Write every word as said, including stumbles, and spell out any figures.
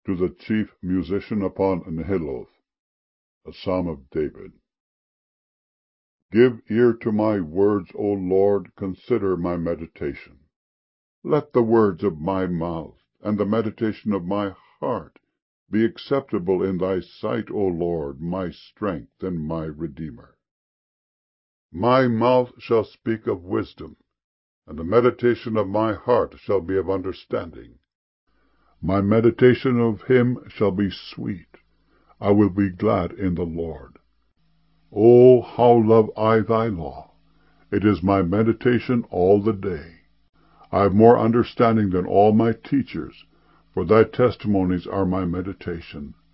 to the chief musician upon Nehiloth. A Psalm of David. Give ear to my words, O Lord, consider my meditation. Let the words of my mouth and the meditation of my heart be acceptable in thy sight, O Lord, my strength and my Redeemer. My mouth shall speak of wisdom, and the meditation of my heart shall be of understanding. My meditation of him shall be sweet. I will be glad in the Lord. O how love I thy law! It is my meditation all the day. I have more understanding than all my teachers, for thy testimonies are my meditation.